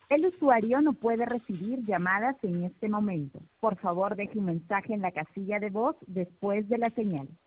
El usuario no puede recibir llamadas en este momento. Por favor, deje un mensaje en la casilla de voz después de la señal.